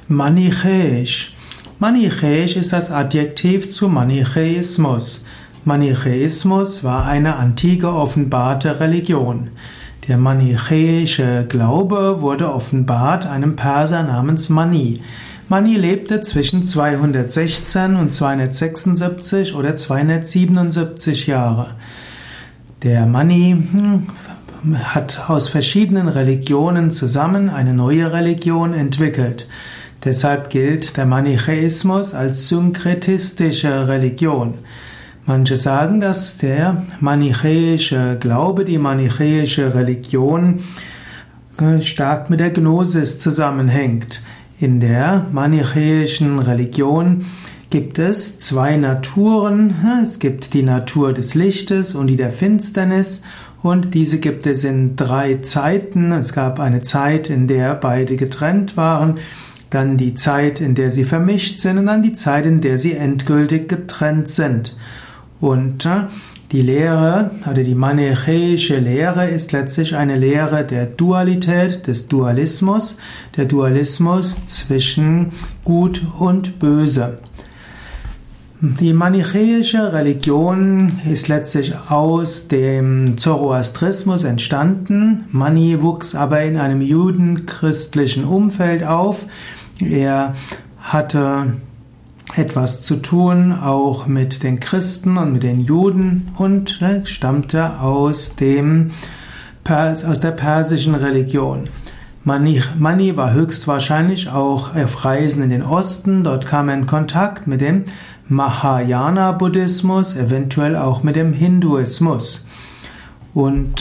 Manichäisch. Manichäisch ist das Adjektiv zu Manichäismus. Manichäismus war eine antike offenbarte Religion. Der manichäische Glaube wurde offenbart einem Perser namens Mani. Mani lebte zwischen 216 und 276 oder 277 Jahre. Der Mani hat aus verschiedenen Religionen zusammen eine neue Religion entwickelt. Deshalb gilt der Manichäismus als synkretistische Religion. Manche sagen, dass der manichäische Glaube, die manichäische Religion stark mit der Gnosis zusammenhängt. In der manichäischen Religion gibt es zwei Naturen. Es gibt die Natur des Lichtes und die der Finsternis. Und diese gibt es in 3 Zeiten. Es gab eine Zeit, in der beide getrennt waren, dann die Zeit, in der sie vermischt sind und dann die Zeit, in der sie endgültig getrennt sind. Und die Lehre, oder die manichäische Lehre, ist letztlich eine Lehre der Dualität, des Dualismus, der Dualismus zwischen Gut und Böse. Die manichäische Religion ist letztlich aus dem Zoroastrismus entstanden. Mani wuchs aber in einem judenchristlichen Umfeld auf. Er hatte etwas zu tun auch mit den Christen und mit den Juden und stammte aus der persischen Religion. Mani war höchstwahrscheinlich auch auf Reisen in den Osten. Dort kam er in Kontakt mit dem Mahayana-Buddhismus, eventuell auch mit dem Hinduismus. Und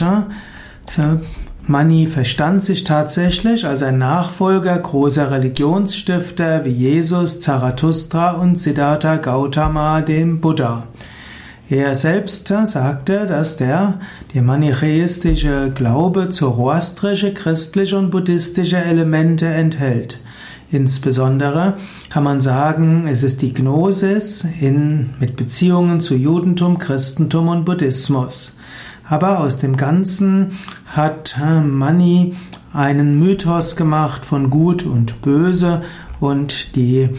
Mani verstand sich tatsächlich als ein Nachfolger großer Religionsstifter wie Jesus, Zarathustra und Siddhartha Gautama, dem Buddha. Er selbst sagte, dass der manichäistische Glaube zoroastrische, christliche und buddhistische Elemente enthält. Insbesondere kann man sagen, es ist die Gnosis mit Beziehungen zu Judentum, Christentum und Buddhismus. Aber aus dem Ganzen hat Mani einen Mythos gemacht von Gut und Böse und die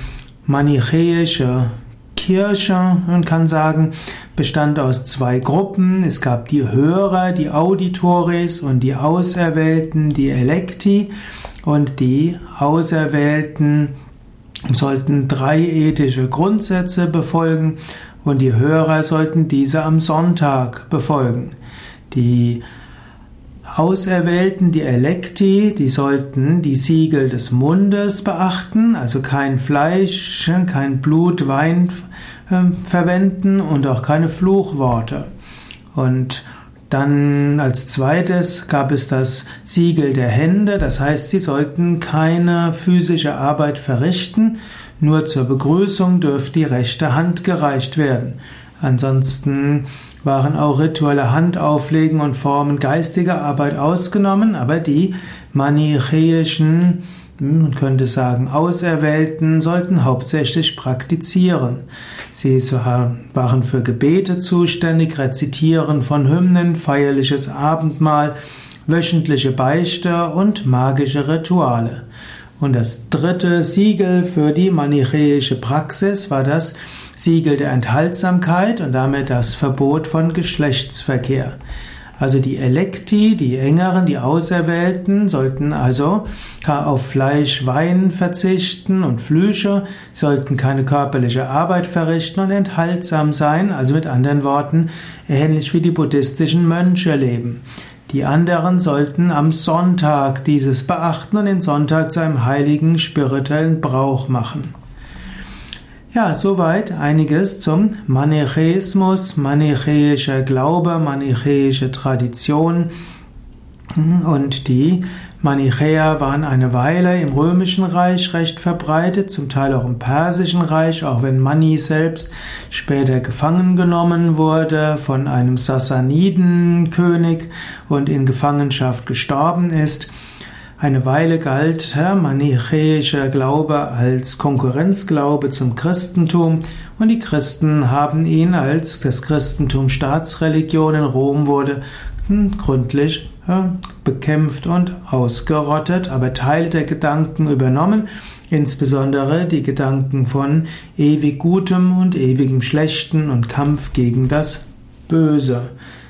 manichäische Kirche, man kann sagen, bestand aus 2 Gruppen. Es gab die Hörer, die Auditores und die Auserwählten, die Electi. Und die Auserwählten sollten 3 ethische Grundsätze befolgen und die Hörer sollten diese am Sonntag befolgen. Die Auserwählten, die Electi, die sollten die Siegel des Mundes beachten, also kein Fleisch, kein Blut, Wein verwenden und auch keine Fluchworte. Und dann als zweites gab es das Siegel der Hände, das heißt, sie sollten keine physische Arbeit verrichten, nur zur Begrüßung dürfte die rechte Hand gereicht werden. Ansonsten waren auch rituelle Handauflegen und Formen geistiger Arbeit ausgenommen, aber die manichäischen, man könnte sagen, Auserwählten sollten hauptsächlich praktizieren. Sie waren für Gebete zuständig, Rezitieren von Hymnen, feierliches Abendmahl, wöchentliche Beichte und magische Rituale. Und das 3. Siegel für die manichäische Praxis war das Siegel der Enthaltsamkeit und damit das Verbot von Geschlechtsverkehr. Also die Electi, die Engeren, die Auserwählten, sollten also auf Fleisch, Wein verzichten und Flüche, sollten keine körperliche Arbeit verrichten und enthaltsam sein, also mit anderen Worten ähnlich wie die buddhistischen Mönche leben. Die anderen sollten am Sonntag dieses beachten und den Sonntag zu einem heiligen spirituellen Brauch machen. Ja, soweit einiges zum Manichäismus, manichäischer Glaube, manichäische Tradition. Und die Manichäer waren eine Weile im Römischen Reich recht verbreitet, zum Teil auch im Persischen Reich, auch wenn Mani selbst später gefangen genommen wurde von einem Sassanidenkönig und in Gefangenschaft gestorben ist. Eine Weile galt der manichäische Glaube als Konkurrenzglaube zum Christentum und die Christen haben ihn, als das Christentum Staatsreligion in Rom wurde, gründlich bekämpft und ausgerottet, aber Teile der Gedanken übernommen, insbesondere die Gedanken von ewig Gutem und ewigem Schlechten und Kampf gegen das Böse.